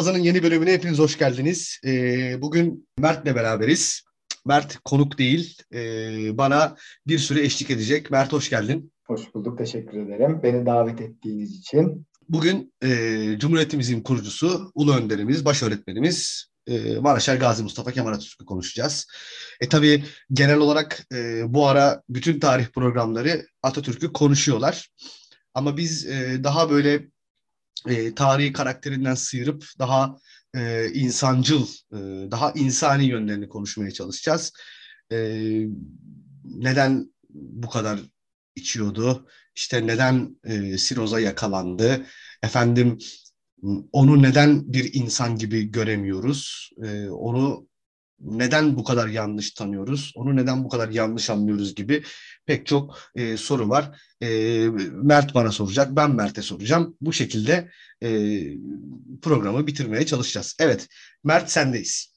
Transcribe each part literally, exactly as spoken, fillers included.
Fazan'ın yeni bölümüne hepiniz hoş geldiniz. Ee, bugün Mert'le beraberiz. Mert konuk değil, ee, bana bir süre eşlik edecek. Mert hoş geldin. Hoş bulduk, teşekkür ederim. Beni davet ettiğiniz için. Bugün ee, Cumhuriyetimizin kurucusu, ulu önderimiz, baş öğretmenimiz ee, Maraşer Gazi Mustafa Kemal Atatürk'ü konuşacağız. E tabii genel olarak ee, bu ara bütün tarih programları Atatürk'ü konuşuyorlar. Ama biz ee, daha böyle e, tarihi karakterinden sıyırıp daha e, insancıl, e, daha insani yönlerini konuşmaya çalışacağız. E, Neden bu kadar içiyordu? İşte neden e, siroza yakalandı? Efendim, onu neden bir insan gibi göremiyoruz? E, onu neden bu kadar yanlış tanıyoruz? Onu neden bu kadar yanlış anlıyoruz gibi pek çok e, soru var. E, Mert bana soracak, ben Mert'e soracağım. Bu şekilde e, programı bitirmeye çalışacağız. Evet, Mert sendeyiz.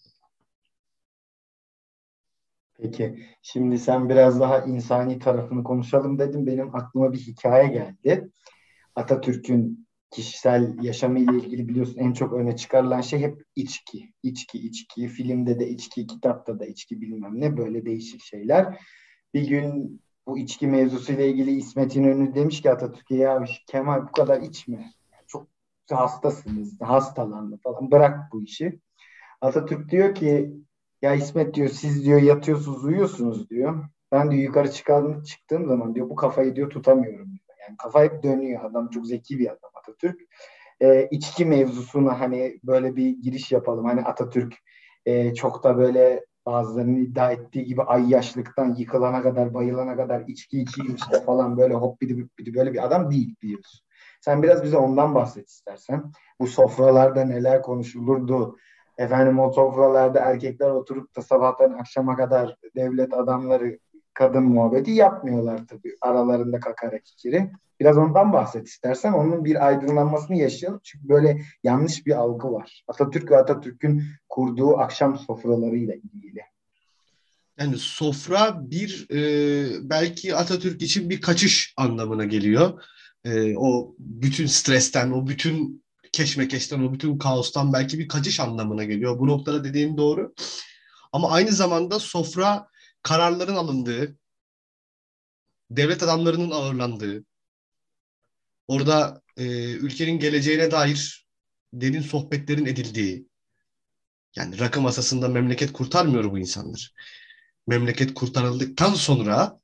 Peki, şimdi sen biraz daha insani tarafını konuşalım dedim. Benim aklıma bir hikaye geldi. Atatürk'ün kişisel yaşamıyla ilgili biliyorsun en çok öne çıkarılan şey hep içki. İçki, içki. Filmde de içki, kitapta da içki bilmem ne böyle değişik şeyler. Bir gün bu içki mevzusuyla ilgili İsmet İnönü demiş ki Atatürk'e ya Kemal bu kadar içme. Çok hastasınız, hastalandı falan. Bırak bu işi. Atatürk diyor ki ya İsmet diyor siz diyor yatıyorsunuz uyuyorsunuz diyor. Ben diyor yukarı çıkan, çıktığım zaman diyor bu kafayı diyor tutamıyorum diyor. Yani kafa hep dönüyor. Adam çok zeki bir adam Atatürk. Ee, içki mevzusuna hani böyle bir giriş yapalım. Hani Atatürk e, çok da böyle bazılarının iddia ettiği gibi ay yaşlıktan yıkılana kadar bayılana kadar içki içeyim işte falan böyle hop bidi bidi böyle bir adam değil biliyorsun. Sen biraz bize ondan bahset istersen. Bu sofralarda neler konuşulurdu? Efendim o sofralarda erkekler oturup da sabahtan akşama kadar devlet adamları kadın muhabbeti yapmıyorlar tabii. Aralarında kakara kikiri. Biraz ondan bahset istersen. Onun bir aydınlanmasını yaşayalım. Çünkü böyle yanlış bir algı var. Atatürk ve Atatürk'ün kurduğu akşam sofralarıyla ilgili. Yani sofra bir e, belki Atatürk için bir kaçış anlamına geliyor. E, o bütün stresten, o bütün keşmekeşten, o bütün kaostan belki bir kaçış anlamına geliyor. Bu noktada dediğin doğru. Ama aynı zamanda sofra kararların alındığı, devlet adamlarının ağırlandığı, orada e, ülkenin geleceğine dair derin sohbetlerin edildiği, yani rakı masasında memleket kurtarmıyor bu insanlar. Memleket kurtarıldıktan sonra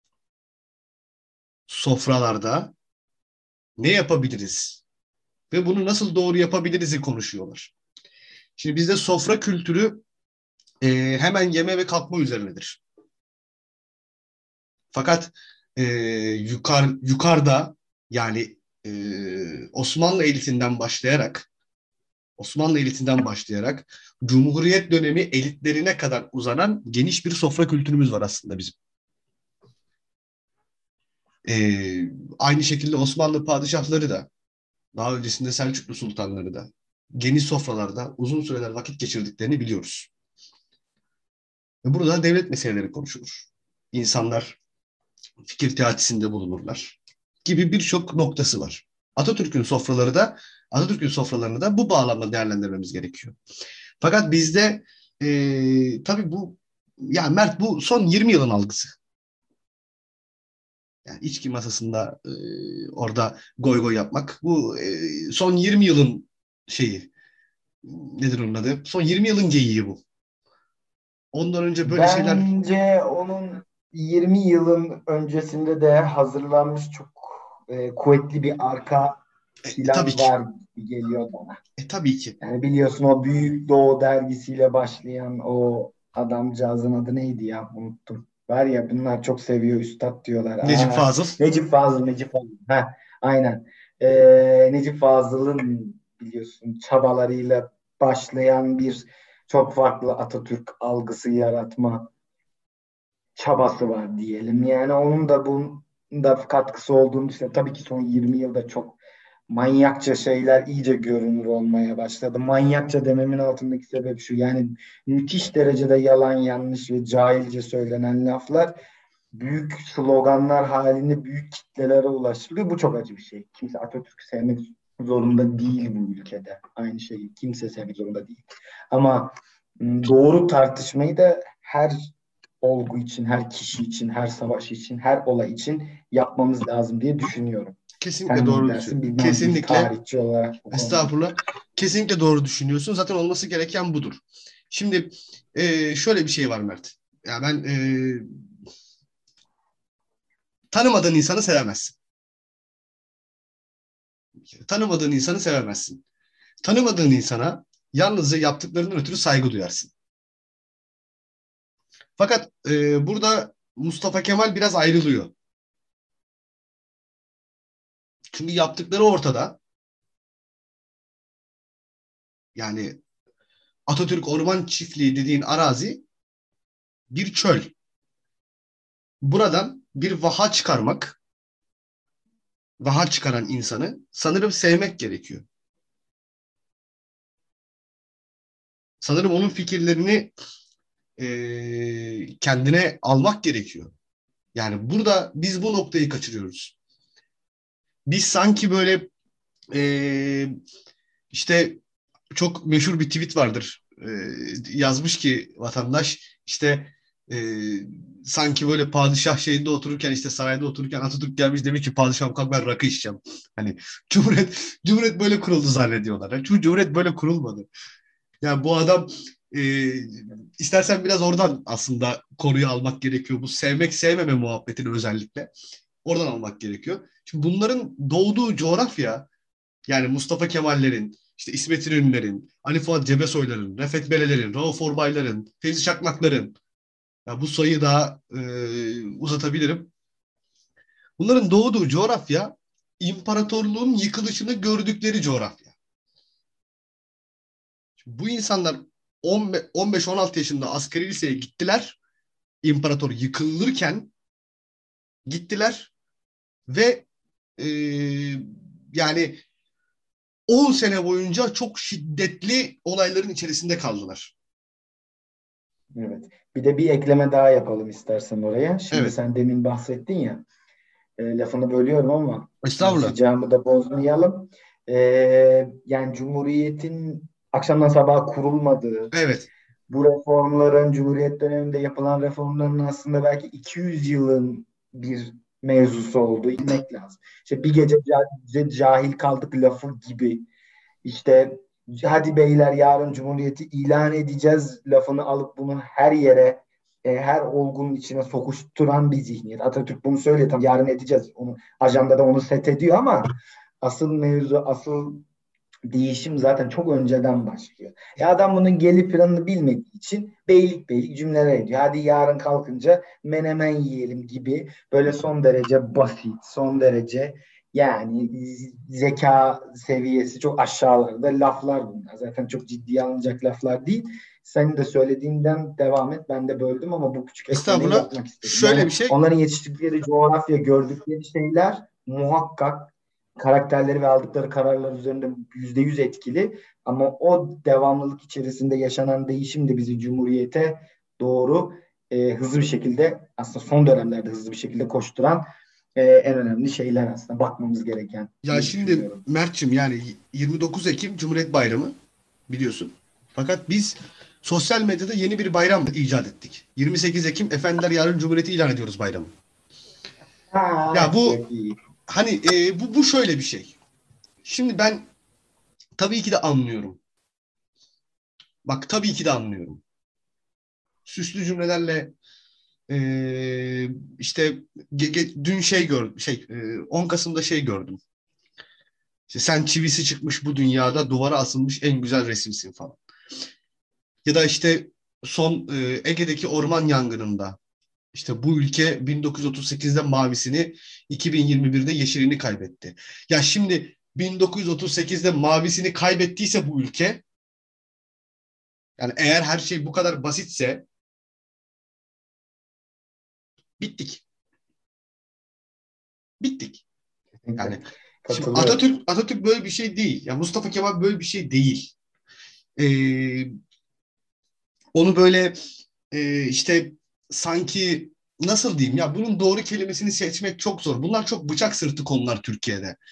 sofralarda ne yapabiliriz ve bunu nasıl doğru yapabiliriz'i konuşuyorlar. Şimdi bizde sofra kültürü e, hemen yeme ve kalkma üzerinedir. Fakat e, yukar, yukarıda yani e, Osmanlı elitinden başlayarak Osmanlı elitinden başlayarak Cumhuriyet dönemi elitlerine kadar uzanan geniş bir sofra kültürümüz var aslında bizim. Ee, Aynı şekilde Osmanlı padişahları da, daha öncesinde Selçuklu sultanları da geniş sofralarda uzun süreler vakit geçirdiklerini biliyoruz. Ve burada devlet meseleleri konuşulur. İnsanlar fikir teatisinde bulunurlar gibi birçok noktası var. Atatürk'ün sofraları da Atatürk'ün sofralarını da bu bağlamda değerlendirmemiz gerekiyor. Fakat bizde e, tabii bu ya Mert bu son yirmi yılın algısı. Yani içki masasında e, orada goy goy yapmak. Bu e, son yirmi yılın şeyi. Nedir onun adı? Son yirmi yılın geyiği bu. Ondan önce böyle şeyler Bence onun yirmi yılın öncesinde de hazırlanmış çok e, kuvvetli bir arka e, tabii plan ki. var gibi geliyor bana. E, tabii ki. Yani biliyorsun o Büyük Doğu dergisiyle başlayan o adamcağızın adı neydi ya unuttum. Var ya bunlar çok seviyor üstad diyorlar. Necip Aa, Fazıl. Necip Fazıl, Necip Fazıl. Ha, aynen. Ee, Necip Fazıl'ın biliyorsun çabalarıyla başlayan bir çok farklı Atatürk algısı yaratma çabası var diyelim. Yani onun da bunda katkısı olduğunu düşünüyorum. Tabii ki son yirmi yılda çok manyakça şeyler iyice görünür olmaya başladı. Manyakça dememin altındaki sebep şu. Yani müthiş derecede yalan yanlış ve cahilce söylenen laflar büyük sloganlar halinde büyük kitlelere ulaşılıyor. Bu çok acı bir şey. Kimse Atatürk'ü sevmek zorunda değil bu ülkede. Aynı şeyi kimse sevmek zorunda değil. Ama m, doğru tartışmayı da her olgu için, her kişi için, her savaş için, her olay için yapmamız lazım diye düşünüyorum. Kesinlikle Sen ne doğru dersin? düşünüyorsun. Bilmem bir Kesinlikle, tarihçi olarak bu konuda. estağfurullah. Kesinlikle doğru düşünüyorsun. Zaten olması gereken budur. Şimdi e, şöyle bir şey var Mert. Ya ben e, tanımadığın insanı sevemezsin. Tanımadığın insanı sevemezsin. Tanımadığın insana yalnızca yaptıklarından ötürü saygı duyarsın. Fakat e, burada Mustafa Kemal biraz ayrılıyor. Çünkü yaptıkları ortada. Yani Atatürk Orman Çiftliği dediğin arazi bir çöl. Buradan bir vaha çıkarmak, vaha çıkaran insanı sanırım sevmek gerekiyor. Sanırım onun fikirlerini e, kendine almak gerekiyor. Yani burada biz bu noktayı kaçırıyoruz. Biz sanki böyle e, işte çok meşhur bir tweet vardır. E, yazmış ki vatandaş işte e, sanki böyle padişah şeyinde otururken işte sarayda otururken Atatürk gelmiş demiş ki padişahım kalk ben rakı içeceğim. Hani Cumhuriyet Cumhuriyet böyle kuruldu zannediyorlar. Çünkü Cumhuriyet böyle kurulmadı. Yani bu adam e, istersen biraz oradan aslında konuyu almak gerekiyor. Bu sevmek sevmeme muhabbetini özellikle oradan almak gerekiyor. Şimdi bunların doğduğu coğrafya yani Mustafa Kemal'lerin, işte İsmet İnönü'lerin, Ali Fuat Cebesoy'ların, Refet Bele'lerin, Rauf Orbay'ların, Fevzi Çakmak'ların ya bu sayıyı daha e, uzatabilirim. Bunların doğduğu coğrafya imparatorluğun yıkılışını gördükleri coğrafya. Bu insanlar on beş on altı yaşında askeri liseye gittiler. İmparator yıkılırken gittiler ve e, yani on sene boyunca çok şiddetli olayların içerisinde kaldılar. Evet. Bir de bir ekleme daha yapalım istersen oraya. Şimdi Evet. sen demin bahsettin ya, e, lafını bölüyorum ama şimdi Estağfurullah. sıcağımı da bozmayalım. E, Yani Cumhuriyet'in akşamdan sabaha kurulmadığı, Evet. bu reformların, Cumhuriyet döneminde yapılan reformların aslında belki iki yüz yılın bir mevzusu olduğu bilmek lazım. İşte bir gece ca- cahil kaldık lafı gibi, işte hadi beyler yarın Cumhuriyeti ilan edeceğiz lafını alıp bunu her yere, e, her olgunun içine sokuşturan bir zihniyet. Atatürk bunu söylüyor, tamam yarın edeceğiz. Onu ajandada onu set ediyor ama asıl mevzu, asıl değişim zaten çok önceden başlıyor. Ya adam bunun geri planını bilmediği için beylik beylik cümleler ediyor. Hadi yarın kalkınca menemen yiyelim gibi böyle son derece basit, son derece yani zeka seviyesi çok aşağılarda laflar bunlar. Zaten çok ciddiye alınacak laflar değil. Senin de söylediğinden devam et. Ben de böldüm ama bu küçük eklemeyi Estağfurullah. yapmak istedim. Şöyle Yani bir şey. onların yetiştikleri coğrafya, gördükleri şeyler muhakkak karakterleri ve aldıkları kararlar üzerinde yüzde yüz etkili. Ama o devamlılık içerisinde yaşanan değişim de bizi Cumhuriyete doğru e, hızlı bir şekilde, aslında son dönemlerde hızlı bir şekilde koşturan e, en önemli şeyler aslında bakmamız gereken Ya diye şimdi düşünüyorum. Mert'cim yani yirmi dokuz Ekim Cumhuriyet Bayramı biliyorsun. Fakat biz sosyal medyada yeni bir bayram icat ettik. yirmi sekiz Ekim Efendiler Yarın Cumhuriyeti ilan ediyoruz bayramı. Ya Ha, bu çok iyi. hani e, bu, bu şöyle bir şey. Şimdi ben tabii ki de anlıyorum. Bak tabii ki de anlıyorum. Süslü cümlelerle e, işte ge- ge- dün şey gördüm. Şey e, on Kasım'da şey gördüm. İşte sen çivisi çıkmış bu dünyada duvara asılmış en güzel resimsin falan. Ya da işte son e, Ege'deki orman yangınında işte bu ülke bin dokuz yüz otuz sekizde mavisini, iki bin yirmi birde yeşilini kaybetti. Ya şimdi bin dokuz yüz otuz sekizde mavisini kaybettiyse bu ülke, yani eğer her şey bu kadar basitse bittik. Bittik. Kesinlikle. Yani şimdi Katılıyorum. Atatürk Atatürk böyle bir şey değil. Ya Mustafa Kemal böyle bir şey değil. Ee, onu böyle e, işte sanki nasıl diyeyim ya bunun doğru kelimesini seçmek çok zor. Bunlar çok bıçak sırtı konular Türkiye'de.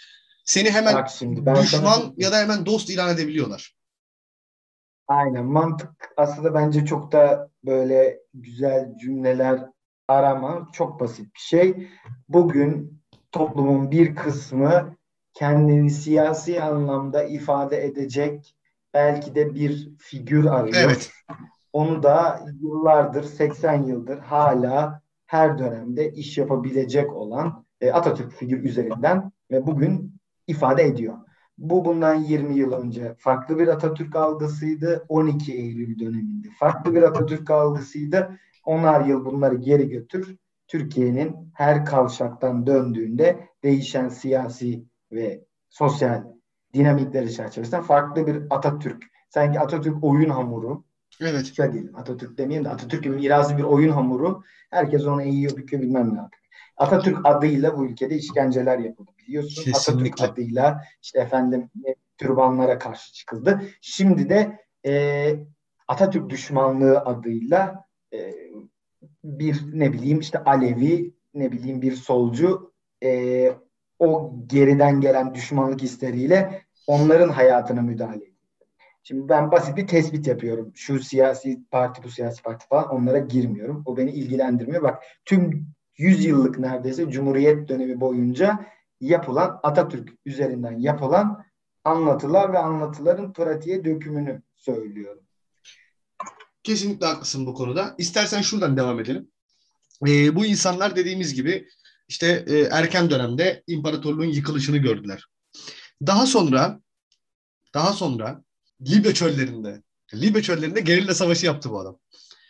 Seni hemen Bak şimdi ben sana düşman ya da hemen dost ilan edebiliyorlar. aynen mantık aslında bence çok da böyle güzel cümleler arama. Çok basit bir şey. Bugün toplumun bir kısmı kendini siyasi anlamda ifade edecek belki de bir figür Evet, arıyor. Onu da yıllardır, seksen yıldır hala her dönemde iş yapabilecek olan e, Atatürk figür üzerinden ve bugün ifade ediyor. Bu bundan yirmi yıl önce farklı bir Atatürk algısıydı. on iki Eylül döneminde farklı bir Atatürk algısıydı. Onar yıl bunları geri götür. Türkiye'nin her kavşaktan döndüğünde değişen siyasi ve sosyal dinamikleri çerçevesinde farklı bir Atatürk. Sanki Atatürk oyun hamuru, evet. şöyle diyelim, Atatürk demeyeyim de Atatürk gibi mirazı bir oyun hamuru. Herkes onu eğiyor, büküyor bilmem ne yapıyor. Atatürk adıyla bu ülkede işkenceler yapıldı biliyorsun. Atatürk Kesinlikle. adıyla işte efendim e, türbanlara karşı çıkıldı. Şimdi de e, Atatürk düşmanlığı adıyla e, bir ne bileyim işte Alevi, ne bileyim bir solcu e, o geriden gelen düşmanlık hisleriyle onların hayatına müdahale ediyor. Şimdi ben basit bir tespit yapıyorum. Şu siyasi parti, bu siyasi parti falan onlara girmiyorum. O beni ilgilendirmiyor. Bak tüm yüz yıllık neredeyse Cumhuriyet dönemi boyunca yapılan Atatürk üzerinden yapılan anlatılar ve anlatıların pratiğe dökümünü söylüyorum. Kesinlikle haklısın bu konuda. İstersen şuradan devam edelim. Ee, bu insanlar dediğimiz gibi işte e, erken dönemde imparatorluğun yıkılışını gördüler. Daha sonra daha sonra Libya çöllerinde Libya çöllerinde gerilla savaşı yaptı bu adam.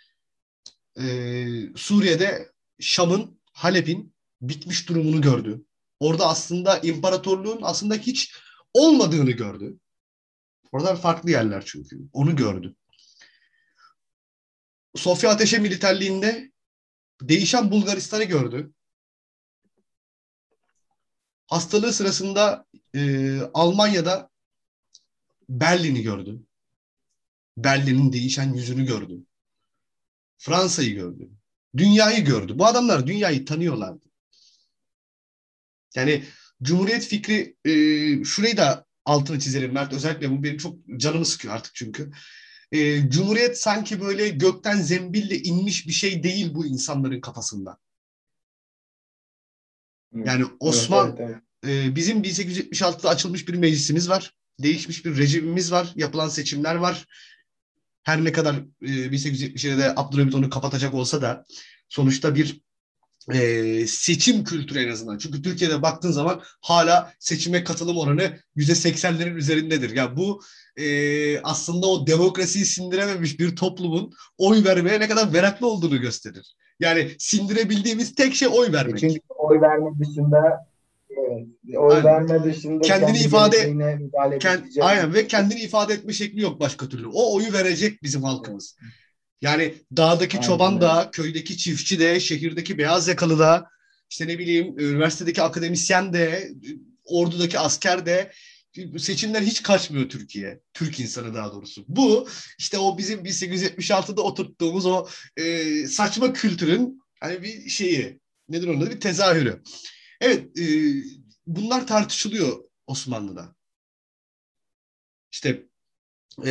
Ee, Suriye'de Şam'ın, Halep'in bitmiş durumunu gördü. Orada aslında imparatorluğun aslında hiç olmadığını gördü. Oralar farklı yerler çünkü. Onu gördü. Sofya Ateşe Militerliğinde değişen Bulgaristan'ı gördü. Hastalığı sırasında e, Almanya'da Berlin'i gördü. Berlin'in değişen yüzünü gördü. Fransa'yı gördü. Dünyayı gördü. Bu adamlar dünyayı tanıyorlardı. Yani Cumhuriyet fikri e, şurayı da altını çizelim Mert. Özellikle bu benim çok canımı sıkıyor artık çünkü. E, Cumhuriyet sanki böyle gökten zembille inmiş bir şey değil bu insanların kafasında. Evet, Yani evet, evet. Osman evet. e, bizim bin sekiz yüz yetmiş altıda açılmış bir meclisimiz var. Değişmiş bir rejimimiz var. Yapılan seçimler var. Her ne kadar e, bin sekiz yüz yetmiş yedide Abdülhamit onu kapatacak olsa da sonuçta bir e, seçim kültürü en azından. Çünkü Türkiye'de baktığın zaman hala seçime katılım oranı yüzde seksenlerin üzerindedir. Yani bu e, aslında o demokrasiyi sindirememiş bir toplumun oy vermeye ne kadar meraklı olduğunu gösterir. Yani sindirebildiğimiz tek şey oy E vermek. çünkü oy verme dışında evet, oy Yani verme dışında kendini kendi ifade geleceğine müdahale kend, edebileceği bir aynen ve şey yok. kendini ifade etme şekli yok başka türlü. O oyu verecek bizim Evet, halkımız. Yani dağdaki aynen çoban öyle. da, köydeki çiftçi de, şehirdeki beyaz yakalı da, işte ne bileyim üniversitedeki akademisyen de, ordudaki asker de seçimler hiç kaçmıyor Türkiye. Türk insanı daha doğrusu. Bu işte o bizim bin sekiz yüz yetmiş altıda oturttuğumuz o e, saçma kültürün hani bir şeyi, nedir onun adı? Bir tezahürü. Evet, e, bunlar tartışılıyor Osmanlı'da. İşte e,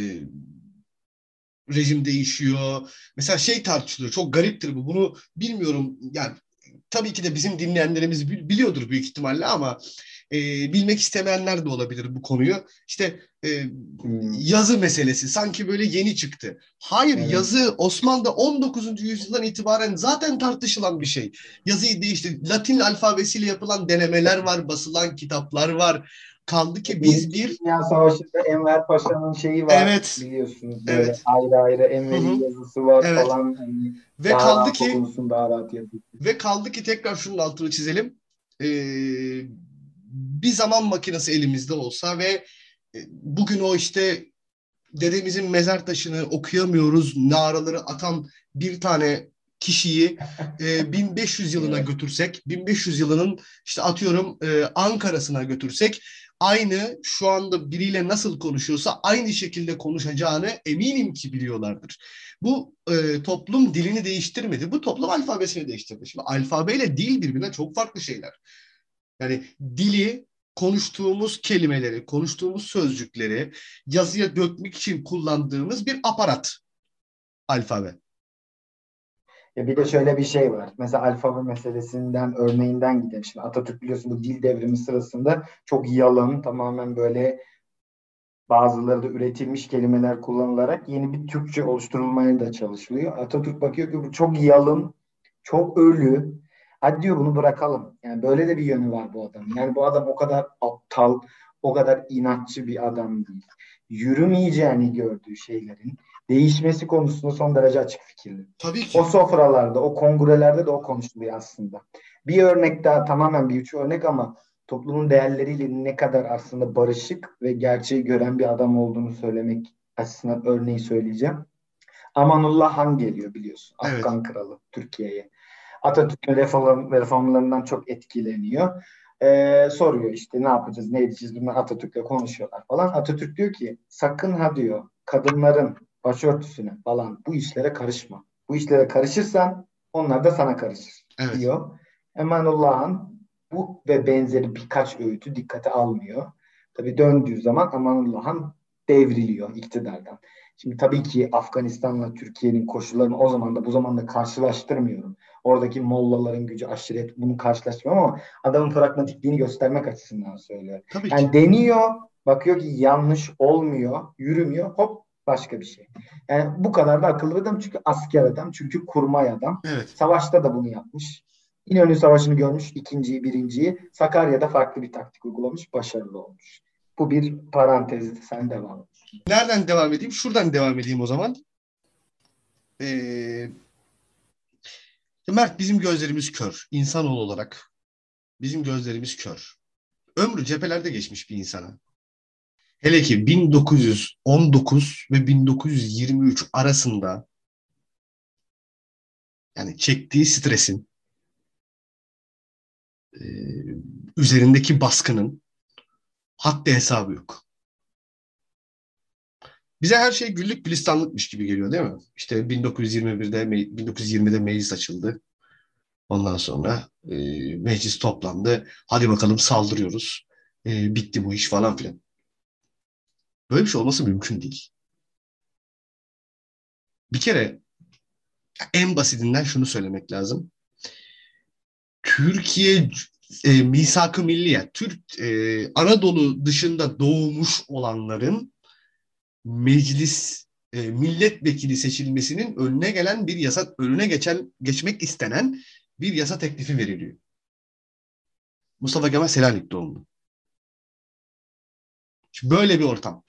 rejim değişiyor. Mesela şey tartışılıyor. Çok gariptir bu. Bunu bilmiyorum. Yani tabii ki de bizim dinleyenlerimiz biliyordur büyük ihtimalle ama e, bilmek istemeyenler de olabilir bu konuyu. İşte e, Hmm, yazı meselesi sanki böyle yeni çıktı. Hayır, evet. yazı Osmanlı'da on dokuzuncu yüzyıldan itibaren zaten tartışılan bir şey. Yazıyı değişti. Latin alfabesiyle yapılan denemeler var, basılan kitaplar var. Kaldı ki biz Birinci bir Dünya Savaşı'nda Enver Paşa'nın şeyi var evet, biliyorsunuz böyle evet, ayrı ayrı hı hı, Enver'in yazısı var evet. falan hani Ve daha kaldı rahat ki okunsun daha rahat yazılsın. Ve kaldı ki tekrar şunun altını çizelim. Ee, bir zaman makinesi elimizde olsa ve e, bugün o işte dedemizin mezar taşını okuyamıyoruz, naraları atan bir tane kişiyi e, bin beş yüz yılına Evet. götürsek, bin beş yüz yılının işte atıyorum e, Ankara'sına götürsek, aynı şu anda biriyle nasıl konuşuyorsa aynı şekilde konuşacağını eminim ki biliyorlardır. Bu e, toplum dilini değiştirmedi. Bu toplum alfabesini değiştirdi. Şimdi alfabeyle dil birbirinden çok farklı şeyler. Yani dili konuştuğumuz kelimeleri, konuştuğumuz sözcükleri yazıya dökmek için kullandığımız bir aparat alfabe. Ya bir de şöyle bir şey var. Mesela alfabe meselesinden, örneğinden gidelim. Şimdi Atatürk biliyorsun bu dil devrimi sırasında çok yalın, tamamen böyle bazıları da üretilmiş kelimeler kullanılarak yeni bir Türkçe oluşturulmaya da çalışılıyor. Atatürk bakıyor ki bu çok yalın, çok ölü. Hadi diyor bunu bırakalım. Yani böyle de bir yönü var bu adamın. Yani bu adam o kadar aptal, o kadar inatçı bir adam değil. Yürümeyeceğini gördüğü şeylerin değişmesi konusunda son derece açık fikirli. Tabii O ki. sofralarda, o kongrelerde de o konuşuluyor aslında. Bir örnek daha, tamamen bir üç örnek ama toplumun değerleriyle ne kadar aslında barışık ve gerçeği gören bir adam olduğunu söylemek açısından örneği söyleyeceğim. Amanullah Han geliyor biliyorsun. Evet. Afgan kralı Türkiye'ye. Atatürk'ün reform, reformlarından çok etkileniyor. Ee, soruyor işte ne yapacağız, ne edeceğiz, bunlar Atatürk'le konuşuyorlar falan. Atatürk diyor ki sakın ha diyor kadınların başörtüsüne falan bu işlere karışma. Bu işlere karışırsan onlar da sana karışır Evet. diyor. Emanullah'ın bu ve benzeri birkaç öğütü dikkate almıyor. Tabii döndüğü zaman Emanullah'ın devriliyor iktidardan. Şimdi tabii ki Afganistan'la Türkiye'nin koşullarını o zaman da bu zaman da karşılaştırmıyorum. Oradaki mollaların gücü, aşiret bunu karşılaştırmıyorum ama adamın pragmatikliğini göstermek açısından söylüyorum. Tabii ki. Yani deniyor, bakıyor ki yanlış olmuyor, yürümüyor, hop başka bir şey. Yani bu kadar da akıllı bir adam çünkü asker adam, çünkü kurmay adam. Evet. Savaşta da bunu yapmış. İnönü Savaşı'nı görmüş, ikinciyi, birinciyi. Sakarya'da farklı bir taktik uygulamış, başarılı olmuş. Bu bir parantezdi, sen devam et. Nereden devam edeyim? Şuradan devam edeyim o zaman. Ee, Mert, bizim gözlerimiz kör. İnsanoğlu olarak bizim gözlerimiz kör. Ömrü cephelerde geçmiş bir insana. Hele ki bin dokuz yüz on dokuz ve bin dokuz yüz yirmi üç arasında yani çektiği stresin, e, üzerindeki baskının haddi hesabı yok. Bize her şey güllük gülistanlıkmış gibi geliyor değil mi? İşte bin dokuz yüz yirmi birde, bin dokuz yüz yirmide meclis açıldı. Ondan sonra e, meclis toplandı. Hadi bakalım saldırıyoruz. E, bitti bu iş falan filan. Böyle bir şey olması mümkün değil. Bir kere en basitinden şunu söylemek lazım. Türkiye e, misak-ı milliye, Türk e, Anadolu dışında doğmuş olanların meclis e, milletvekili seçilmesinin önüne gelen bir yasa, önüne geçen geçmek istenen bir yasa teklifi veriliyor. Mustafa Kemal Selanik doğumlu. Şimdi böyle bir ortam.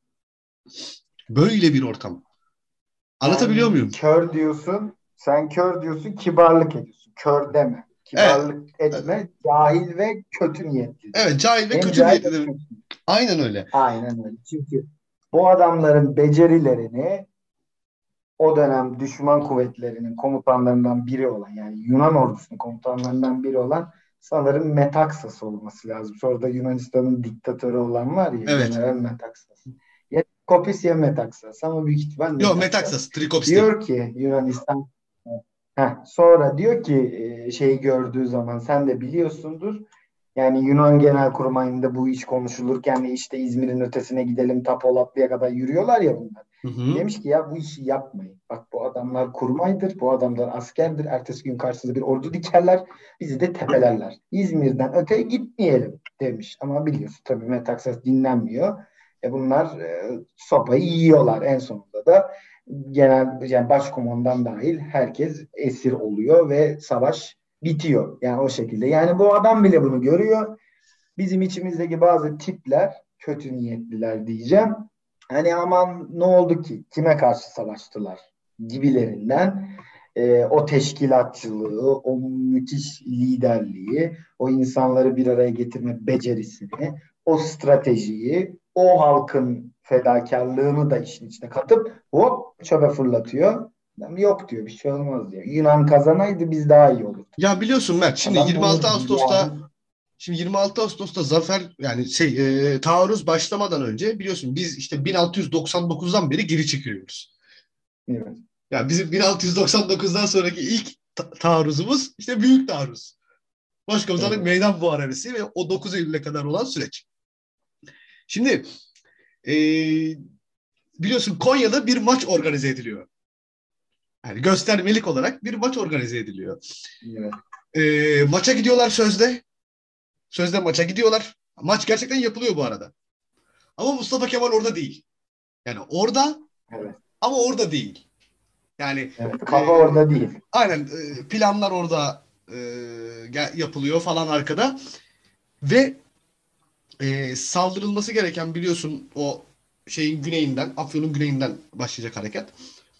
Böyle bir ortam. Anlatabiliyor Sen muyum? kör diyorsun, sen kör diyorsun, kibarlık ediyorsun. Kör deme. Evet. Kibarlık etme, cahil ve kötü niyetli Evet, diyorsun. cahil ve Hem kötü cahil niyetli hem de. kötü. Aynen öyle. Aynen öyle. Çünkü bu adamların becerilerini o dönem düşman kuvvetlerinin komutanlarından biri olan, yani Yunan ordusunun komutanlarından biri olan sanırım Metaksas olması lazım. Sonra da Yunanistan'ın diktatörü olan var ya, Evet. General Metaksas. Ya Kopis ya Metaksas ama büyük ihtimal Yok, Metaksas. Metaxas, Trikops değil. Diyor ki Yunanistan, heh, sonra diyor ki e, şeyi gördüğü zaman sen de biliyorsundur. Yani Yunan Genelkurmayı'nda bu iş konuşulurken işte İzmir'in ötesine gidelim Tapolatlı'ya kadar yürüyorlar ya bunlar. Hı hı. Demiş ki ya bu işi yapmayın. Bak bu adamlar kurmaydır, bu adamlar askerdir. Ertesi gün karşısında bir ordu dikerler, bizi de tepelerler. İzmir'den öteye gitmeyelim demiş. Ama biliyorsun tabii Metaksas dinlenmiyor. E bunlar e, sopayı yiyorlar en sonunda da. Genel yani başkomandan dahil herkes esir oluyor ve savaş bitiyor. Yani o şekilde. Yani bu adam bile bunu görüyor. Bizim içimizdeki bazı tipler, kötü niyetliler diyeceğim. Hani aman ne oldu ki? Kime karşı savaştılar? Gibilerinden e, o teşkilatçılığı, o müthiş liderliği, o insanları bir araya getirme becerisini, o stratejiyi, o halkın fedakarlığını da işin içine katıp hop çöpe fırlatıyor. Yok diyor, bir şey olmaz diyor. Yunan kazanaydı biz daha iyi olurdu. Ya biliyorsun Mert, şimdi Adam yirmi altı bunu Ağustos'ta yani şimdi yirmi altı Ağustos'ta zafer yani şey e, taarruz başlamadan önce biliyorsun biz işte bin altı yüz doksan dokuzdan beri geri çekiliyoruz. evet. Yani bizim bin altı yüz doksan dokuzdan sonraki ilk ta- taarruzumuz işte Büyük Taarruz. Başkomutanlık Evet. meydan muharebesi ve o dokuz Eylül'e kadar olan süreç. Şimdi e, biliyorsun Konya'da bir maç organize ediliyor. Yani göstermelik olarak bir maç organize ediliyor. Evet. E, maça gidiyorlar sözde. Sözde maça gidiyorlar. Maç gerçekten yapılıyor bu arada. Ama Mustafa Kemal orada değil. Yani orada Evet. ama orada değil. Yani Evet. e, Kafa orada değil. aynen e, planlar orada e, yapılıyor falan arkada. Ve e, saldırılması gereken biliyorsun o şeyin güneyinden, Afyon'un güneyinden başlayacak hareket.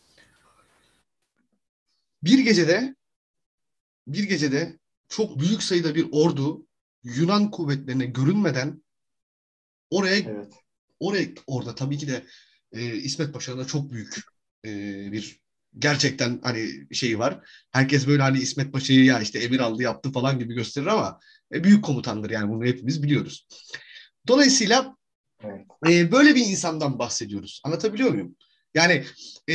Bir gecede bir gecede çok büyük sayıda bir ordu Yunan kuvvetlerine görünmeden oraya Evet. oraya orada tabii ki de e, İsmet Paşa'nın da çok büyük e, bir gerçekten hani şeyi var. Herkes böyle hani İsmet Paşa'yı ya işte emir aldı yaptı falan gibi gösterir ama e, büyük komutandır yani bunu hepimiz biliyoruz. Dolayısıyla Evet. e, böyle bir insandan bahsediyoruz. Anlatabiliyor muyum? Yani e,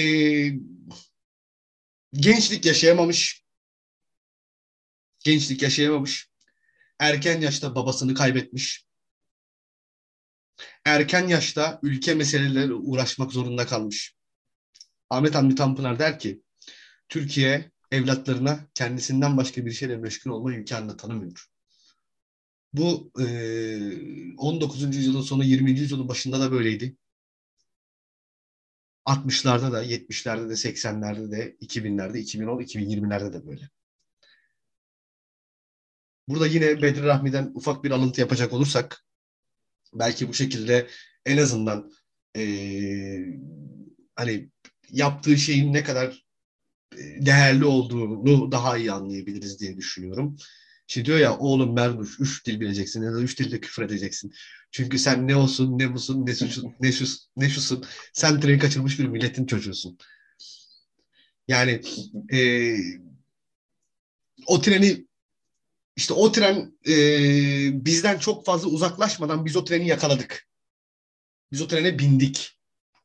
gençlik yaşayamamış, gençlik yaşayamamış, erken yaşta babasını kaybetmiş, erken yaşta ülke meseleleriyle uğraşmak zorunda kalmış. Ahmet Hamdi Tanpınar der ki, Türkiye evlatlarına kendisinden başka bir şeyle meşgul olma imkanını tanımıyor. Bu e, on dokuzuncu yüzyılın sonu yirminci yüzyılın başında da böyleydi. altmışlarda da, yetmişlerde de, seksenlerde de, iki binlerde, iki bin on, iki bin yirmilerde de böyle. Burada yine Bedri Rahmi'den ufak bir alıntı yapacak olursak, belki bu şekilde en azından e, hani yaptığı şeyin ne kadar değerli olduğunu daha iyi anlayabiliriz diye düşünüyorum. Şimdi diyor ya oğlum Mermuş üç dil bileceksin ya da üç dilde küfür edeceksin. Çünkü sen ne olsun ne busun ne, suçu, ne, şus, ne şusun sen treni kaçırmış bir milletin çocuğusun. Yani e, o treni işte o tren e, bizden çok fazla uzaklaşmadan biz o treni yakaladık. Biz o trene bindik.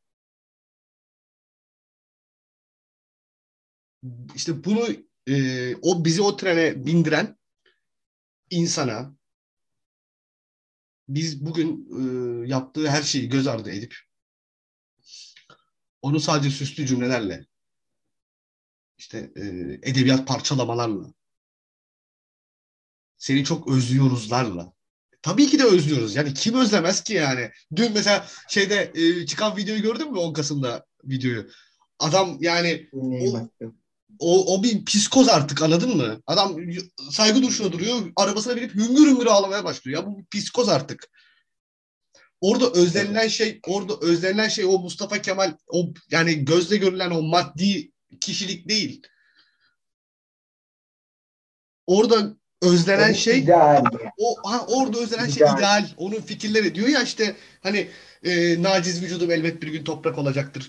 İşte bunu e, o bizi o trene bindiren insana biz bugün e, yaptığı her şeyi göz ardı edip onu sadece süslü cümlelerle işte e, edebiyat parçalamalarla seni çok özlüyoruzlarla. Tabii ki de özlüyoruz. Yani kim özlemez ki yani? Dün mesela şeyde e, çıkan videoyu gördün mü on Kasım'da videoyu? Adam yani Dinleyeyim o hakkı. o, o bir psikoz artık anladın mı? Adam saygı duruşuna duruyor. Arabasına binip hüngür hüngür ağlamaya başlıyor. Ya bu bir psikoz artık. Orada Evet. özlenilen şey, orada özlenilen şey o Mustafa Kemal, o yani gözle görülen o maddi kişilik değil. Orada özlenen O şey, ideal. o ha, orada özlenen şey İdeal. ideal. Onun fikirleri diyor ya işte hani e, naciz vücudum elbet bir gün toprak olacaktır.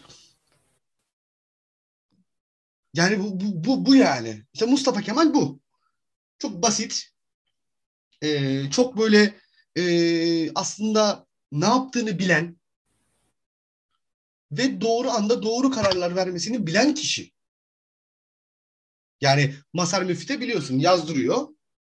Yani bu, bu, bu, bu yani. İşte Mustafa Kemal bu. Çok basit, e, çok böyle e, aslında ne yaptığını bilen ve doğru anda doğru kararlar vermesini bilen kişi. Yani Mazhar Müftü biliyorsun yazdırıyor.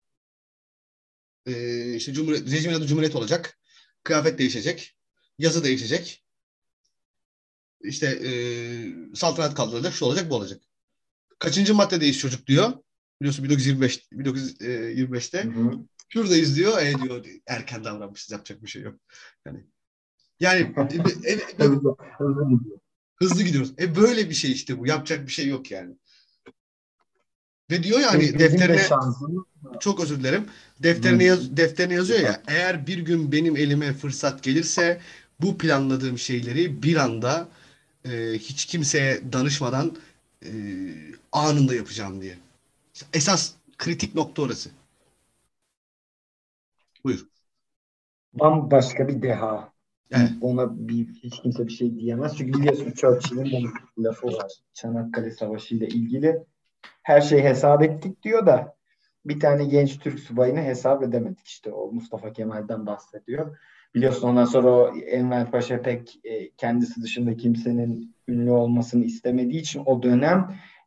Ee, işte Cumhuriyet, rejimin adı Cumhuriyet olacak. Kıyafet değişecek. Yazı değişecek. İşte e, saltanat kaldırılacak. Şu olacak bu olacak. Kaçıncı maddedeyiz çocuk diyor. Biliyorsun bin dokuz yüz yirmi beş, bin dokuz yüz yirmi Hı beşte. hı. Şuradayız diyor. E diyor erken davranmışız yapacak bir şey yok. Yani yani e, e, e, Hızlı, hızlı gidiyor. hızlı gidiyoruz. E böyle bir şey işte bu. Yapacak bir şey yok yani. Ve diyor ya İşte hani bizim de defterine şansımız. çok özür dilerim. Hı. Defterine, yaz, defterine yazıyor ya eğer bir gün benim elime fırsat gelirse bu planladığım şeyleri bir anda e, hiç kimseye danışmadan e, anında yapacağım diye. Esas kritik nokta orası. Buyur. Bambaşka bir deha. Evet. Ona bir, hiç kimse bir şey diyemez. Çünkü biliyorsun Churchill'in de bir lafı var. Çanakkale Savaşı ile ilgili. Her şeyi hesap ettik diyor da bir tane genç Türk subayını hesap edemedik, işte o Mustafa Kemal'den bahsediyor. Biliyorsun ondan sonra o Enver Paşa pek e, kendisi dışında kimsenin ünlü olmasını istemediği için o dönem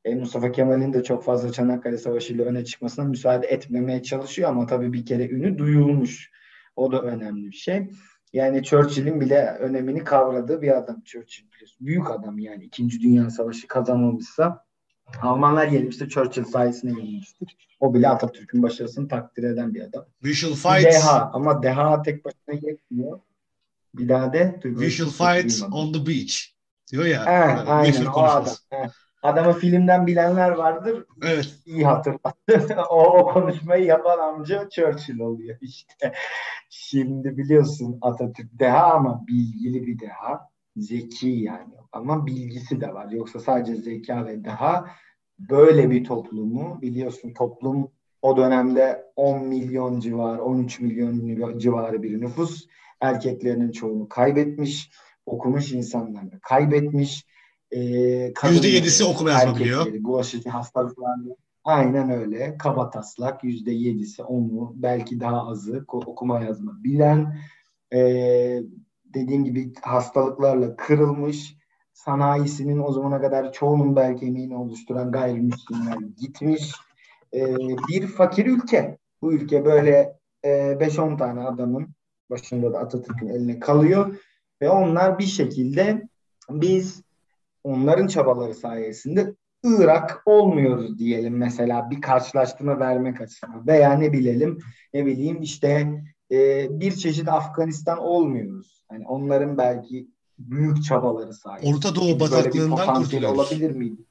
E, Mustafa Kemal'in de çok fazla Çanakkale Savaşı ile öne çıkmasına müsaade etmemeye çalışıyor ama tabii bir kere ünü duyulmuş. O da önemli bir şey. Yani Churchill'in bile önemini kavradığı bir adam Churchill biliyorsun. Büyük adam yani. İkinci Dünya Savaşı kazanılmışsa Almanlar yenilmiştir. Churchill sayesinde yenilmiştir. O bile Atatürk'ün başarısını takdir eden bir adam. We shall Bir fight. deha ama deha tek başına yetmiyor. Bir daha de We shall fight on the beach. Diyor ya. He, aynen Meşhur o adam. konuşması. He. Adamı filmden bilenler vardır. Evet. İyi hatırlattı. o, o konuşmayı yapan amca Churchill oluyor işte. Şimdi biliyorsun Atatürk deha ama bilgili bir deha. Zeki yani. Ama bilgisi de var. Yoksa sadece zeka ve deha böyle bir toplumu biliyorsun toplum o dönemde on milyon civarı, on üç milyon civarı bir nüfus. Erkeklerinin çoğunu kaybetmiş. Okumuş insanlarını kaybetmiş. Ee, Yüzde yedisi kadınları, okuma yazma biliyor. erkekleri, bulaşıcı hastalıklarla aynen öyle. Kabataslak yüzde yedisi, onu belki daha azı okuma yazma bilen, ee, dediğim gibi hastalıklarla kırılmış, sanayisinin o zamana kadar çoğunun belki emeğini oluşturan gayrimüslimler gitmiş. Ee, bir fakir ülke. Bu ülke böyle e, beş on tane adamın başında da Atatürk'ün eline kalıyor ve onlar bir şekilde biz onların çabaları sayesinde Irak olmuyoruz diyelim mesela bir karşılaştırma vermek açısından veya ne bilelim ne bileyim işte e, bir çeşit Afganistan olmuyoruz. Yani onların belki büyük çabaları Orta sayesinde. Doğu Biz böyle bir bataklığından potansiyel kurtuluyoruz. olabilir miydik?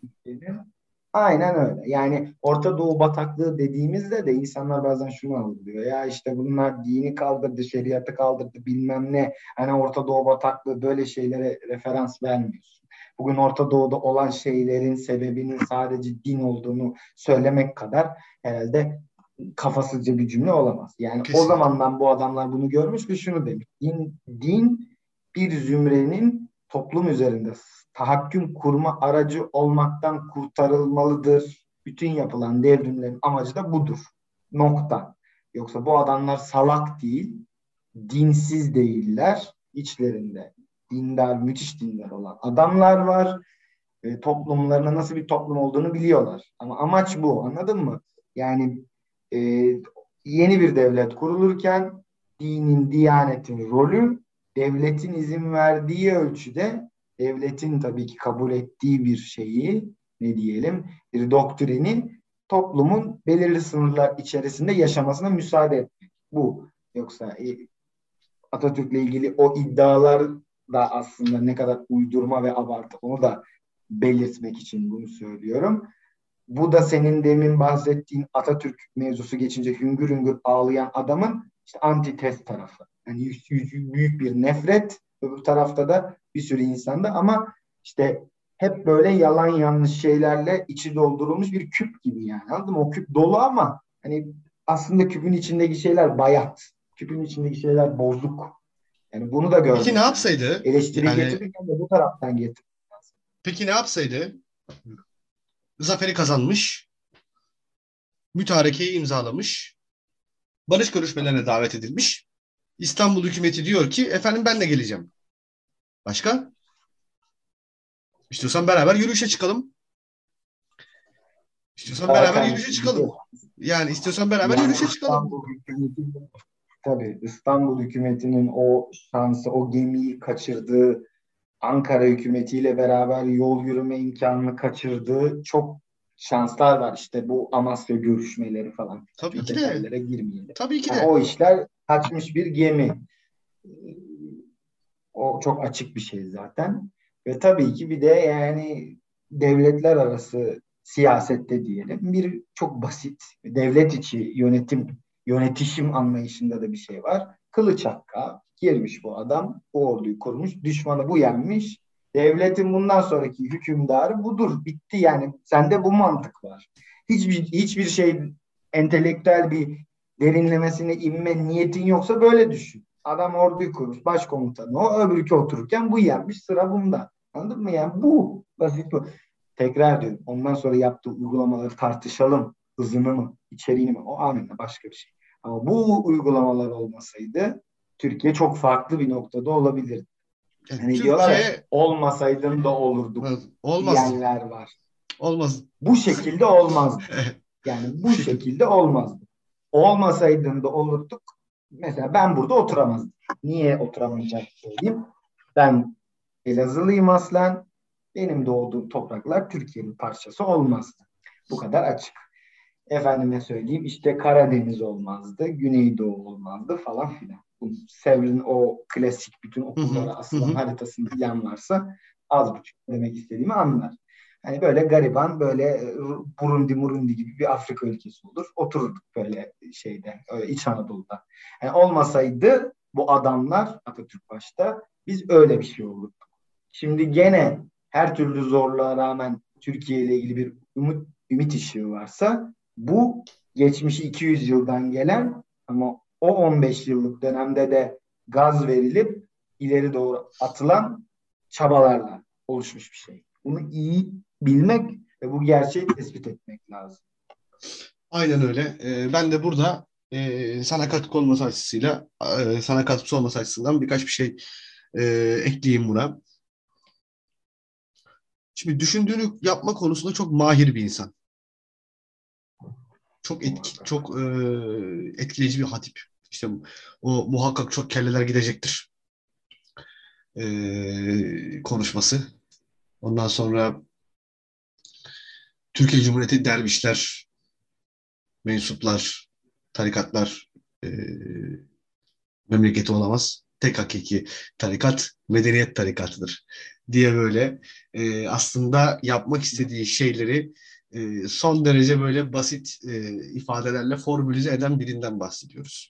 Aynen öyle. Yani Orta Doğu bataklığı dediğimizde de insanlar bazen şunu algılıyor. Ya işte bunlar dini kaldırdı, şeriatı kaldırdı bilmem ne. Hani Orta Doğu bataklığı böyle şeylere referans vermiyorsun. Bugün Orta Doğu'da olan şeylerin sebebinin sadece din olduğunu söylemek kadar herhalde kafasızca bir cümle olamaz. Yani o Kesinlikle. zamandan bu adamlar bunu görmüş ve şunu demiş. Din, din bir zümrenin toplum üzerinde tahakküm kurma aracı olmaktan kurtarılmalıdır. Bütün yapılan devrimlerin amacı da budur. Nokta. Yoksa bu adamlar salak değil, dinsiz değiller. İçlerinde dindar, müthiş dindar olan adamlar var. E, toplumlarına nasıl bir toplum olduğunu biliyorlar. Ama amaç bu, anladın mı? Yani e, yeni bir devlet kurulurken dinin, diyanetin rolü devletin izin verdiği ölçüde devletin tabii ki kabul ettiği bir şeyi ne diyelim bir doktrini toplumun belirli sınırlar içerisinde yaşamasına müsaade etmek. Bu. Yoksa e, Atatürk'le ilgili o iddialar da aslında ne kadar uydurma ve abartı onu da belirtmek için bunu söylüyorum. Bu da senin demin bahsettiğin Atatürk mevzusu geçince hüngür hüngür ağlayan adamın işte antites tarafı. Yani büyük bir nefret, öbür tarafta da bir sürü insanda ama işte hep böyle yalan yanlış şeylerle içi doldurulmuş bir küp gibi yani. Anladın mı? O küp dolu ama hani aslında küpün içindeki şeyler bayat. Küpün içindeki şeyler bozuk. Yani bunu da Peki ne görmek lazım. yapsaydı? Eleştiri Yani getirirken de bu taraftan getir. peki ne yapsaydı? Zaferi kazanmış, mütarekeyi imzalamış, barış görüşmelerine davet edilmiş. İstanbul hükümeti diyor ki efendim ben de geleceğim. Başka? İstiyorsan beraber yürüyüşe çıkalım. İstiyorsan beraber Zaten yürüyüşe bir de çıkalım. Yani istiyorsan beraber yani yürüyüşe çıkalım. İstanbul hükümetinin tabii İstanbul hükümetinin o şansı, o gemiyi kaçırdığı, Ankara hükümetiyle beraber yol yürüme imkanını kaçırdığı çok şanslar var. İşte bu Amasya görüşmeleri falan. Tabii Çok ki de. detaylara girmeyelim. Tabii ki Yani de. o işler kaçmış bir gemi. O çok açık bir şey zaten. Ve tabii ki bir de yani devletler arası siyasette diyelim bir çok basit devlet içi yönetim yönetişim anlayışında da bir şey var. Kılıç Hakk'a girmiş bu adam, bu orduyu kurmuş, düşmanı bu yenmiş. Devletin bundan sonraki hükümdarı budur. Bitti yani. Sende bu mantık var. Hiçbir hiçbir şey entelektüel bir derinlemesine inme niyetin yoksa böyle düşün. Adam orduyu kurmuş, başkomutanı o, öbürkü otururken bu yenmiş, sıra bunda. Anladın mı? Yani bu, basit bu. Tekrar diyorum, ondan sonra yaptığı uygulamaları tartışalım. Hızını mı, içeriğini mi? O amenna başka bir şey. Ama bu uygulamalar olmasaydı Türkiye çok farklı bir noktada olabilirdi. Yani Hani diyorlar ya, Türkiye olmasaydın da olurduk olmaz. diyenler var. Olmaz. Bu şekilde olmazdı. Yani bu şekilde olmazdı. Olmasaydın da olurduk. Mesela ben burada oturamazdım. Niye oturamayacağımı söyleyeyim. Ben Elazığlıyım aslen. Benim doğduğum topraklar Türkiye'nin parçası olmazdı. Bu kadar açık. Efendime söyleyeyim işte Karadeniz olmazdı, Güneydoğu olmazdı falan filan. Bu Sevr'in o klasik bütün Hı hı, okullara hı asılan hı. haritasını bilen varsa az buçuk demek istediğimi anlar. Hani böyle gariban böyle e, Burundi Murundi gibi bir Afrika ülkesi olur. Otururduk böyle şeyde öyle İç Anadolu'da. Yani olmasaydı bu adamlar Atatürk başta biz öyle bir şey olurduk. Şimdi gene her türlü zorluğa rağmen Türkiye ile ilgili bir ümit, ümit ışığı varsa bu geçmişi iki yüz yıldan gelen ama o on beş yıllık dönemde de gaz verilip ileri doğru atılan çabalarla oluşmuş bir şey. Bunu iyi bilmek ve bu gerçeği tespit etmek lazım. Aynen öyle. Ee, ben de burada e, sana katkı olması açısıyla, e, sana katkısı olması açısından birkaç bir şey e, ekleyeyim buna. Şimdi düşündüğünü yapma konusunda çok mahir bir insan. Çok etki, Muhakkak. çok e, etkileyici bir hatip. İşte o muhakkak çok kelleler gidecektir e, konuşması. Ondan sonra Türkiye Cumhuriyeti dervişler, mensuplar, tarikatlar e, memleketi olamaz. Tek hakiki tarikat medeniyet tarikatıdır diye böyle e, aslında yapmak istediği şeyleri e, son derece böyle basit e, ifadelerle formülize eden birinden bahsediyoruz.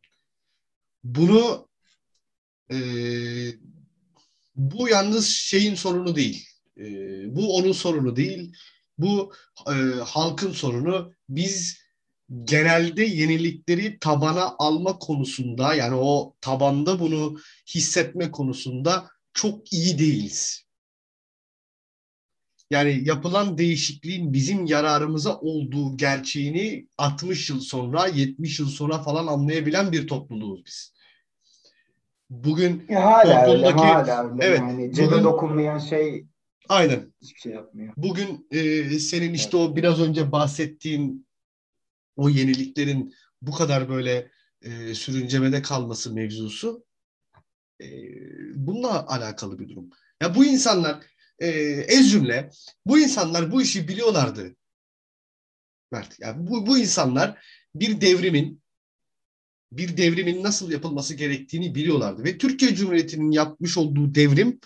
Bunu e, bu yalnız şeyin sorunu değil. E, bu onun sorunu değil. Bu e, halkın sorunu. Biz genelde yenilikleri tabana alma konusunda yani o tabanda bunu hissetme konusunda çok iyi değiliz. Yani yapılan değişikliğin bizim yararımıza olduğu gerçeğini altmış yıl sonra, yetmiş yıl sonra falan anlayabilen bir topluluğuz biz. Bugün Ya hala öyle, toplumdaki hala öyle. evet Yani cebe bugün dokunmayan şey aynen hiçbir şey yapmıyor. bugün e, senin işte o Gerçekten. biraz önce bahsettiğin o yeniliklerin bu kadar böyle e, sürüncemede kalması mevzusu e, bununla alakalı bir durum. Ya bu insanlar e, ez cümle bu insanlar bu işi biliyorlardı Mert. Yani bu, bu insanlar bir devrimin bir devrimin nasıl yapılması gerektiğini biliyorlardı ve Türkiye Cumhuriyeti'nin yapmış olduğu devrim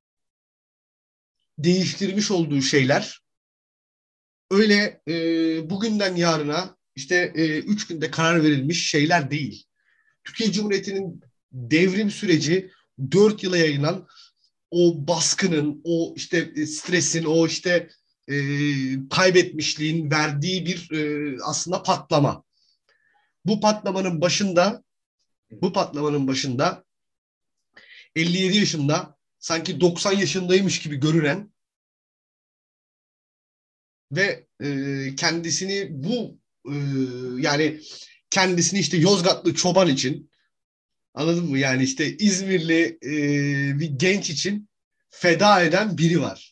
değiştirmiş olduğu şeyler öyle e, bugünden yarına işte e, üç günde karar verilmiş şeyler değil. Türkiye Cumhuriyeti'nin devrim süreci dört yıla yayılan o baskının, o işte e, stresin, o işte e, kaybetmişliğin verdiği bir e, aslında patlama. Bu patlamanın başında, bu patlamanın başında elli yedi yaşında sanki doksan yaşındaymış gibi görünen ve e, kendisini bu e, yani kendisini işte Yozgatlı çoban için anladın mı? Yani işte İzmirli e, bir genç için feda eden biri var.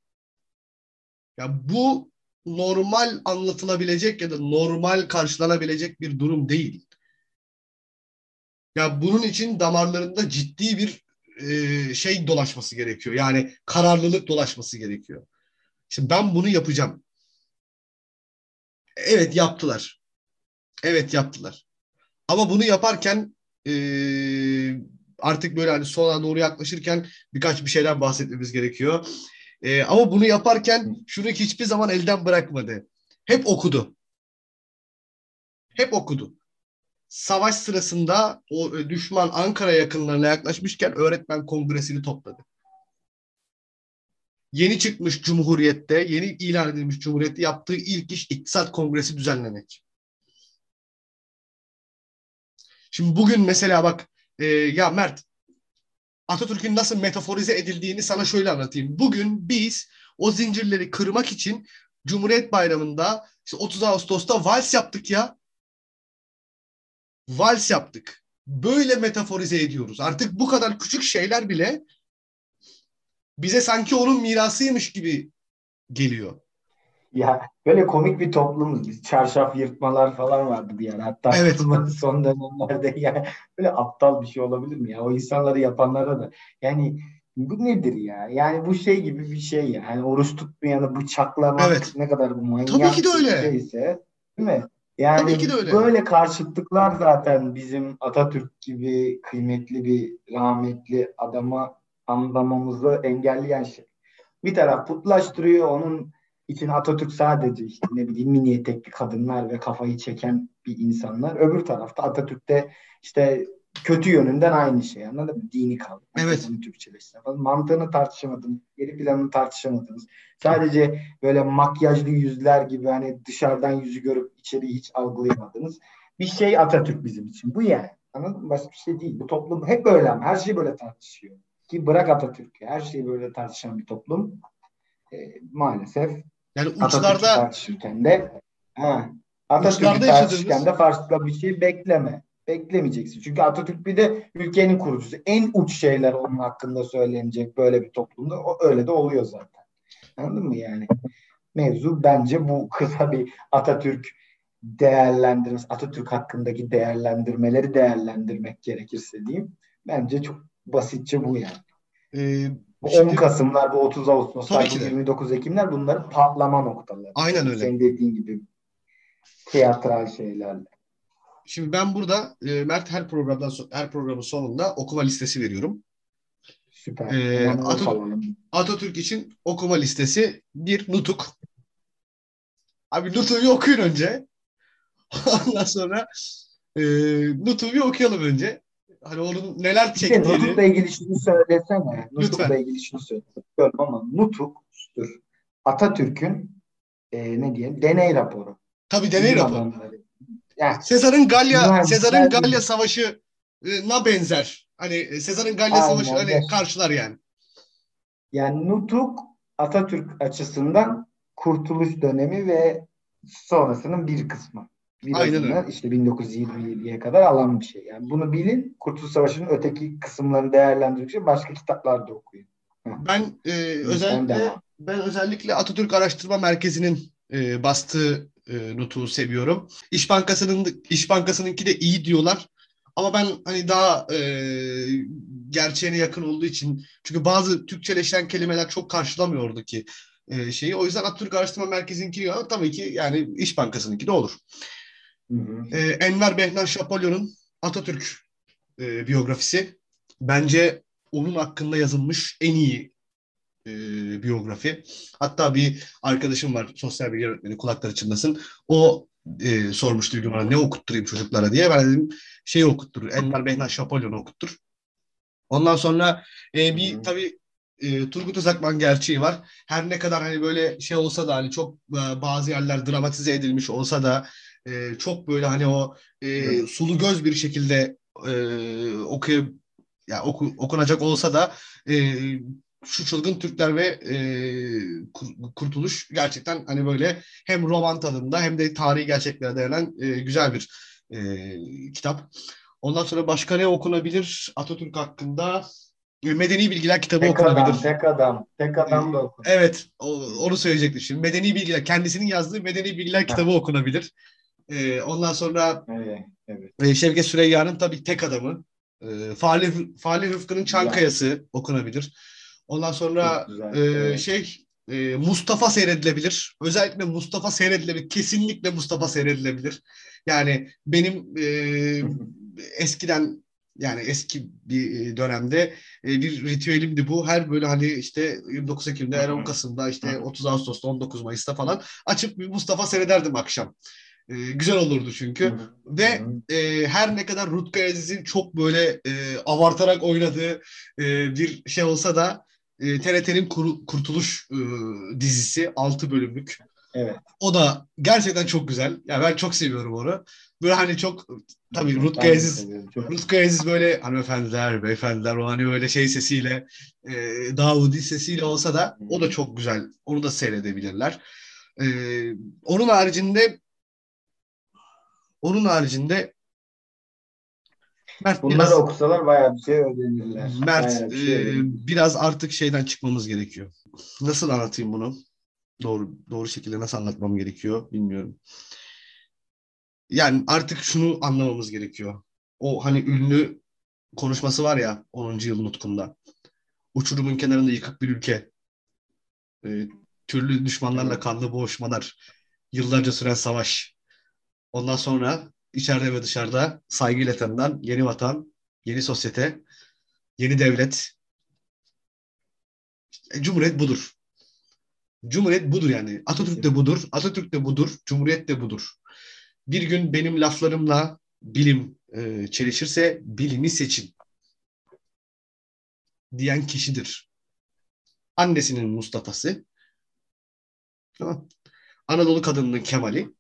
Ya bu normal anlatılabilecek ya da normal karşılanabilecek bir durum değil. Ya bunun için damarlarında ciddi bir e, şey dolaşması gerekiyor. Yani kararlılık dolaşması gerekiyor. Şimdi ben bunu yapacağım. Evet yaptılar. Evet yaptılar. Ama bunu yaparken e, artık böyle hani sona doğru yaklaşırken birkaç bir şeyden bahsetmemiz gerekiyor. E, ama bunu yaparken şunu hiçbir zaman elden bırakmadı. Hep okudu. Hep okudu. Savaş sırasında o düşman Ankara yakınlarına yaklaşmışken öğretmen kongresini topladı. Yeni çıkmış Cumhuriyet'te, yeni ilan edilmiş Cumhuriyet'te yaptığı ilk iş iktisat kongresi düzenlemek. Şimdi bugün mesela bak e, ya Mert Atatürk'ün nasıl metaforize edildiğini sana şöyle anlatayım. Bugün biz o zincirleri kırmak için Cumhuriyet Bayramı'nda işte otuz Ağustos'ta vals yaptık ya. Vals yaptık. Böyle metaforize ediyoruz. Artık bu kadar küçük şeyler bile bize sanki onun mirasıymış gibi geliyor. Ya böyle komik bir toplumuz biz. Çarşaf yırtmalar falan vardı bir ara. Hatta Evet. son dönemlerde yani böyle aptal bir şey olabilir mi ya? O insanları yapanlara da. Yani bu nedir ya? Yani bu şey gibi bir şey ya. Yani oruç tutmayanı bıçaklamak Evet. ne kadar Tabii ki de manyak bir öyle. şeyse, değil mi? Tabii ki Yani de öyle. böyle karşıtlıklar zaten bizim Atatürk gibi kıymetli bir rahmetli adama anlamamızı engelleyen şey. Bir taraf putlaştırıyor, onun için Atatürk sadece işte ne bileyim mini etekli kadınlar ve kafayı çeken bir insanlar. Öbür tarafta Atatürk'te işte kötü yönünden aynı şey, anladın mı? Dini kaldı. Herkes Evet. onu Türkçeleştirdi falan. Mantığını tartışamadınız. Geri planını tartışamadınız. Sadece böyle makyajlı yüzler gibi hani dışarıdan yüzü görüp içeriği hiç algılayamadınız. Bir şey Atatürk bizim için. Bu yani. Anladın mı? Başka bir şey değil. Bu toplum hep böyle ama her şey böyle tartışıyor. Ki bırak Atatürk'ü. Her şeyi böyle tartışan bir toplum. E, maalesef Yani Atatürk'ü uçlarda tartışırken de ha, Atatürk'ü uçlarda tartışırken yaşadığımız de farklı bir şey bekleme. Beklemeyeceksin. Çünkü Atatürk bir de ülkenin kurucusu. En uç şeyler onun hakkında söylenecek böyle bir toplumda. O, öyle de oluyor zaten. Anladın mı yani? Mevzu bence bu kısa bir Atatürk değerlendirmesi, Atatürk hakkındaki değerlendirmeleri değerlendirmek gerekirse diyeyim. Bence çok basitçe bu yani. e, Bu on şimdi Kasımlar, bu otuz tabii Ağustoslar, bu ki de yirmi dokuz Ekimler bunların patlama noktaları. aynen Yani öyle. senin dediğin gibi tiyatral şeylerle. Şimdi ben burada e, Mert her programdan so- her programın sonunda okuma listesi veriyorum. Süper. E, Hemen not Atatürk, alalım. Atatürk için okuma listesi bir Nutuk. Abi Nutuk'u bir okuyun önce. Ondan sonra e, Nutuk'u bir okuyalım önce. Hani onun neler Bir de çektiğini Nutuk'la ilgili şunu söylesene. Nutuk'la lütfen. ilgili şunu söylesene. Ama Nutuk'tur Atatürk'ün e, ne diyelim deney raporu. Tabii deney Bilim raporu. adamları. Yani Sezar'ın Galya Sezar'ın mühendisler Galya bilim. Savaşı'na benzer. Hani e, Sezar'ın Galya Savaşı Aynen. hani karşılar yani. Yani Nutuk Atatürk açısından kurtuluş dönemi ve sonrasının bir kısmı. Aynen Birazını öyle. işte bin dokuz yüz yirmi yediye kadar alan bir şey. Yani bunu bilin. Kurtuluş Savaşı'nın öteki kısımlarını değerlendirmek için başka kitaplar da okuyun. Heh, Ben e, şimdi sen özellikle devam. ben özellikle Atatürk Araştırma Merkezi'nin e, bastığı e, notu seviyorum. İş Bankası'nın İş Bankası'nınki de iyi diyorlar. Ama ben hani daha e, gerçeğine yakın olduğu için çünkü bazı Türkçeleşen kelimeler çok karşılamıyor oradaki e, şeyi. O yüzden Atatürk Araştırma Merkezi'ninki diyor. Tabii ki yani İş Bankası'nınki de olur. Hı hı. E, Enver Behnen Şapolyon'un Atatürk e, biyografisi bence onun hakkında yazılmış en iyi e, biyografi. Hatta bir arkadaşım var sosyal bilgi öğretmeni kulakları çınlasın. O e, sormuştu bir gün bana ne okutturayım çocuklara diye. Ben dedim şeyi okuttur. Enver Behna Şapolyon'u okuttur. Ondan sonra e, Hı bir hı. tabii e, Turgut Özakman gerçeği var. Her ne kadar hani böyle şey olsa da hani çok e, bazı yerler dramatize edilmiş olsa da e, çok böyle hani o e, Evet. sulu göz bir şekilde e, okuya ya oku, okunacak olsa da e, şu çılgın Türkler ve e, Kur- Kurtuluş gerçekten hani böyle hem roman tadında hem de tarihi gerçeklere dayanan e, güzel bir e, kitap. Ondan sonra başka ne okunabilir Atatürk hakkında? E, Medeni Bilgiler kitabı Tek adam, okunabilir. tek adam, tek E, adam da okun. Evet, o- onu söyleyecektim şimdi. Medeni Bilgiler, kendisinin yazdığı Medeni Bilgiler Heh, kitabı okunabilir. E, ondan sonra evet, evet. e, Şevket Süreyya'nın tabii tek adamı. E, Fali, Fali Rıfkı'nın Güzel. Çankaya'sı okunabilir. Ondan Çok sonra güzel. e, Evet. şey e, Mustafa seyredilebilir. Özellikle Mustafa seyredilebilir. Kesinlikle Mustafa seyredilebilir. Yani benim e, eskiden yani eski bir dönemde e, bir ritüelimdi bu. Her böyle hani işte yirmi dokuz Ekim'de, on Kasım'da, işte otuz Ağustos'ta, on dokuz Mayıs'ta falan açıp bir Mustafa seyrederdim akşam. E, güzel olurdu çünkü. Ve e, her ne kadar Rutkay Aziz'in çok böyle e, abartarak oynadığı e, bir şey olsa da e, T R T'nin Kur- Kurtuluş e, dizisi altı bölümlük. Evet. O da gerçekten çok güzel. Yani ben çok seviyorum onu. Böyle hani çok tabii Rutkay Ben de Aziz seviyorum. Çok. Rutkay Aziz böyle hanımefendiler, beyefendiler o hani böyle şey sesiyle e, Davudi sesiyle olsa da o da çok güzel. Onu da seyredebilirler. E, onun haricinde onun haricinde Mert Bunları biraz okusalar bayağı bir şey öğrenirler. Mert Bayağı e, bir şey öğrenirler. biraz artık şeyden çıkmamız gerekiyor. Nasıl anlatayım bunu? Doğru doğru şekilde nasıl anlatmam gerekiyor bilmiyorum. Yani artık şunu anlamamız gerekiyor. O hani ünlü konuşması var ya onuncu yıl nutkunda. Uçurumun kenarında yıkık bir ülke. e, Türlü düşmanlarla Evet. kanlı boğuşmalar. Yıllarca süren savaş. Ondan sonra içeride ve dışarıda saygıyla tanınan yeni vatan, yeni sosyete, yeni devlet. E, Cumhuriyet budur. Cumhuriyet budur yani. Atatürk de Kesinlikle. budur, Atatürk de budur, Cumhuriyet de budur. Bir gün benim laflarımla bilim e, çelişirse bilimi seçin diyen kişidir. Annesinin Mustafa'sı, tamam. Anadolu kadınının Kemal'i,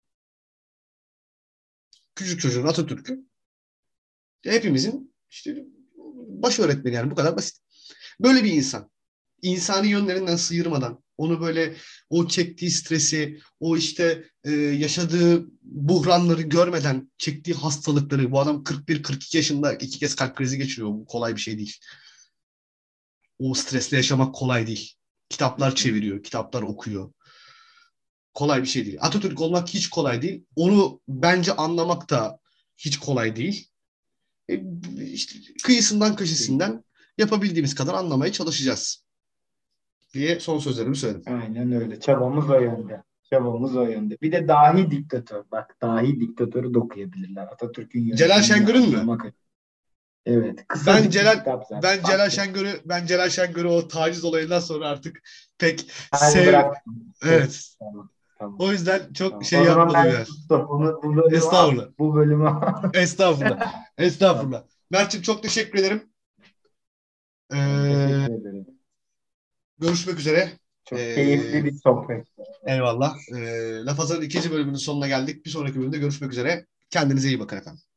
küçük çocuğun Atatürk'ü, hepimizin işte baş öğretmeni yani bu kadar basit. Böyle bir insan. İnsani yönlerinden sıyırmadan, onu böyle o çektiği stresi, o işte e, yaşadığı buhranları görmeden çektiği hastalıkları, bu adam kırk bir kırk iki yaşında iki kez kalp krizi geçiriyor. Bu kolay bir şey değil. O stresle yaşamak kolay değil. Kitaplar Kesinlikle. çeviriyor, kitaplar okuyor. Kolay bir şey değil. Atatürk olmak hiç kolay değil. Onu bence anlamak da hiç kolay değil. E, işte kıyısından Değil. köşesinden yapabildiğimiz kadar anlamaya çalışacağız diye son sözlerimi söyledim. Aynen öyle. Çabamız o yönde. Çabamız o yönde. Bir de dahi diktatör. Bak dahi diktatörü de okuyabilirler. Atatürk'ün Celal yöntemini Şengör'ün mü? anlamak. Evet. Ben Kısacık bir Celal kitap zaten. ben Celal Bak, Şengör'ü ben Celal Şengör'ü o taciz olayından sonra artık pek ben sev bıraktım. Peki. evet. Tamam. Tamam. O yüzden çok Tamam. şey O zaman yapmadım ben yani. sustum. Bunu, bu bölümü al. Estağfurullah. Bu bölümü al. Estağfurullah. Tamam. Estağfurullah. Mert'ciğim çok teşekkür ederim. Ben Ee, teşekkür ederim. görüşmek üzere. Çok Ee, keyifli bir sohbet. eyvallah. Ee, Laf Hazır'ın ikinci bölümünün sonuna geldik. Bir sonraki bölümde görüşmek üzere. Kendinize iyi bakın efendim.